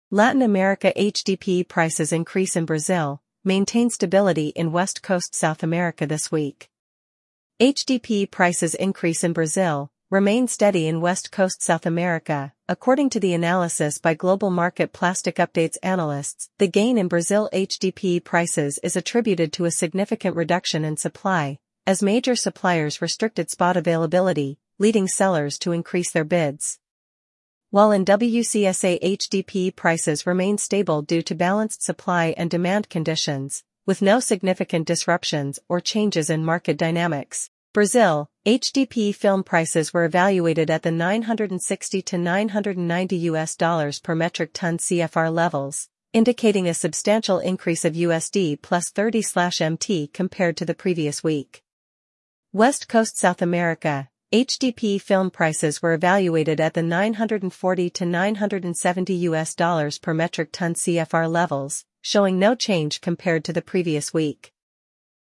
Latin America HDP prices increase in Brazil, maintain stability in West Coast South America this week. HDP prices increase in Brazil, remain steady in West Coast South America, according to the analysis by Global Market Plastic Updates analysts. The gain in Brazil HDP prices is attributed to a significant reduction in supply, as major suppliers restricted spot availability, leading sellers to increase their bids. While in WCSA HDP prices remain stable due to balanced supply and demand conditions, with no significant disruptions or changes in market dynamics. Brazil, HDP film prices were evaluated at the $960 to $990 per metric ton CFR levels, indicating a substantial increase of USD plus 30/MT compared to the previous week. West Coast South America, HDP film prices were evaluated at the $940 to $970 per metric ton CFR levels, showing no change compared to the previous week.